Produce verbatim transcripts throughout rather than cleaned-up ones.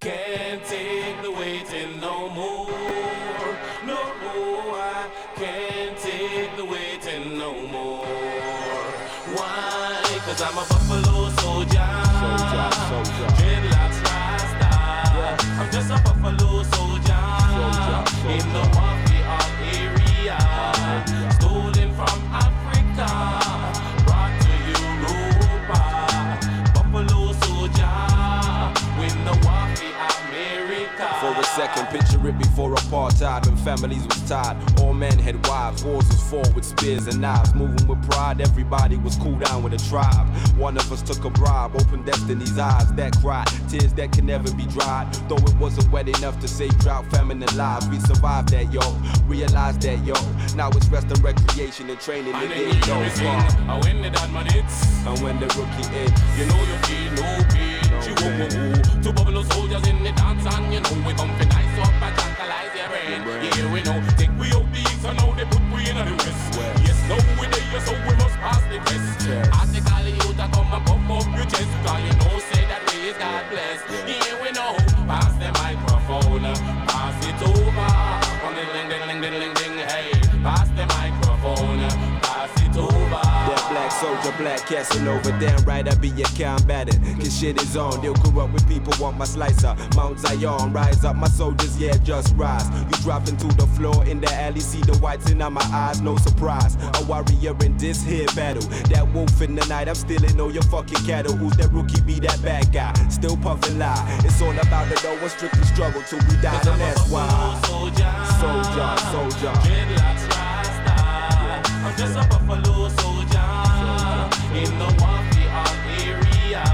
Can't take the waiting no more. No, I can't take the waiting no more. Why? Cause I'm a buffalo soldier. Soldier, soldier. Dreadlocks Rasta. Yeah. I'm just a buffalo soldier. Soldier, soldier. In the warfare area. Uh, Stolen from Africa. Brought to Europa. Buffalo soldier. Win the warfare America. For a second, picture it before apartheid, when families was tied. All men had wives, wars was fought with spears and knives. Moving with pride, everybody was cool down with a tribe. One of us took a bribe, opened destiny's eyes that cried, tears that can never be dried. Though it wasn't wet enough to save drought, famine and lives, we survived that, yo. Realized that, yo. Now it's rest and recreation and training. And it then ain't you no sing, fun. and when the dad man hits, And when the rookie in, you know you feel no pain. She woo woo woo. Two buffalo soldiers in the dance, and you know we come for nice up and tranquilize your brain. Yeah, we know. Take we out the east, and now they put we in the west. Yes, now we there, so we must pass the test. As they call you to come and pump up your chest, cause you know say that we is God bless. Yeah, we know. Pass the microphone, pass it over. On the ding ding ding ding ding ding. Hey, pass the microphone, pass it over. that black soldier, black Casanova, damn right I be a combatant. Cause shit is on, they'll corrupt with people want my slicer. Mount Zion, rise up my soldiers, yeah, just rise. You drop into the floor in the alley, see the whites in my eyes, no surprise. A warrior in this here battle. That wolf in the night, I'm stealing all your fucking cattle. Who's that rookie, be that bad guy? Still puffin' lie. It's all about the dough, strictly struggle till we die, and that's why. Soldier, soldier, soldier. Dreadlocks Rasta. I'm just a buffalo soldier, soldier. In the warfare area,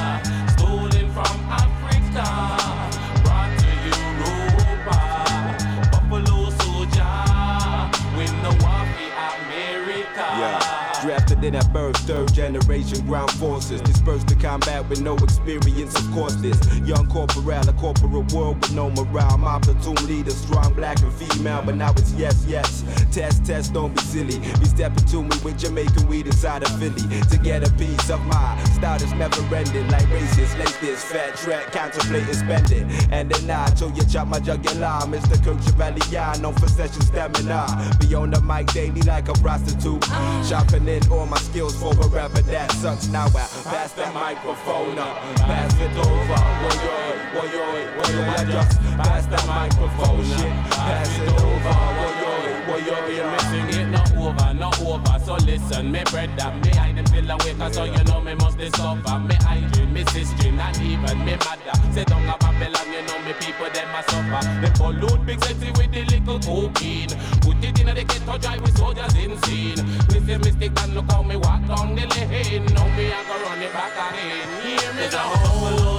stolen from Africa, brought to Europa. Buffalo soldier, win the warfare America. Yeah. Drafted in at birth, third generation ground forces. Dispersed to combat with no experience, of course this. Young corporal, a corporate world with no morale. My platoon leader, strong black and female. But now it's yes, yes. Test, test, don't be silly. Be stepping to me with Jamaican weed inside of Philly. To get a piece of my style is never ending. Like racist, lace this fat track, contemplating spending. And then I told you chop my jugular. Mister Kirk Chevalier, known for session stamina. Be on the mic daily like a prostitute. Shopping in all my skills for a rapper that sucks. Now I pass that microphone up, pass it over. Woyoy, woyoy, woyoy. I just pass that microphone shit, pass it over. Woyoy, woyoy. You're missing it, not over, not over. So listen, me brother, me I them feel awake, so you know me must discover. Me hygiene, me sister, and even me mother. Say down a Babylon, you know me people them a suffer. They pollute big city with the little cocaine. Put it in the ghetto, drive with soldiers insane. Me say mistake and look how me walk down the lane. Now me I go run it back again. Hear me now.